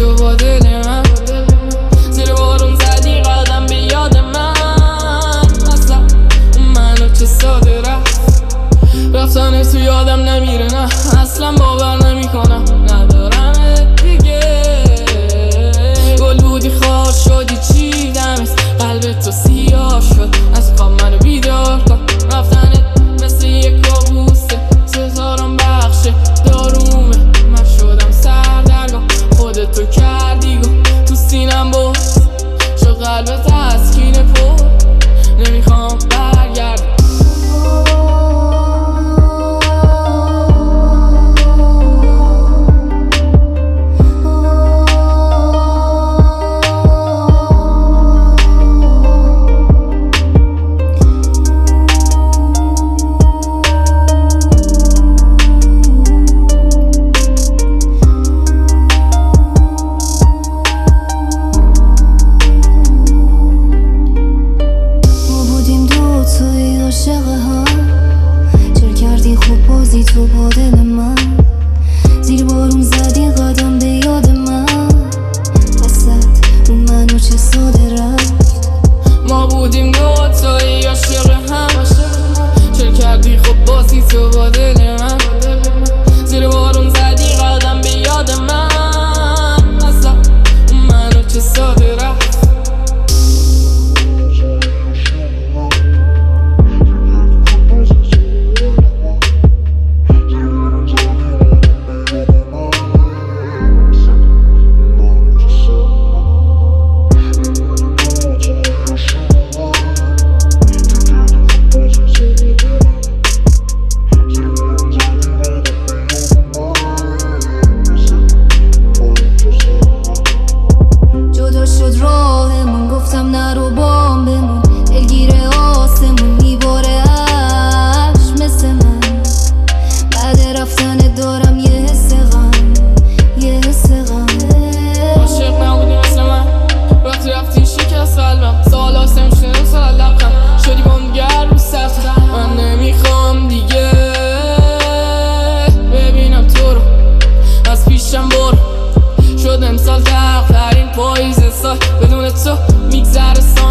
تو با دل من، زیر بارون زدی قدم به یاد من. اصلا منو چه ساده رفتن تو یادم نمیره، نه اصلا باور نمیکنم ندارم دیگه. گل بودی خار شدی چیدمت، قلب تو سیاه شد از خواب منو بیدار کن. رفتنت مثل یک کابوسه، ستارم بخشه دارومه. من شدم سردرگم خودتو کردی گم تو سینم باز شد قلب تسکین پر. نمیخوام برگردم تو با دل من، زیر بارون زدی قدم به یاد من. وسط اون منو چه ساده رفت. ما بودیم دوتایی عاشق هم، چه کردی خب بازی تو با دل من. زیر بارون زدی قدم به یاد من. اصلا اون منو چه ساده رفت. شد راهمون گفتم نرو بام بمون، دلگیر آسمون میباره عشق مثل من. بعد رفتن دارم یه حس غم، یه حس غم. عاشق نبودی مثل من، وقتی رفتی شکست قلبم. سال آسم شده سال لبخم شدی بامگر رو سخت. من نمیخوام دیگه ببینم تو رو از پیشم برو. شد امسال تقدرین پاییز سال بدون تو میگذره سال.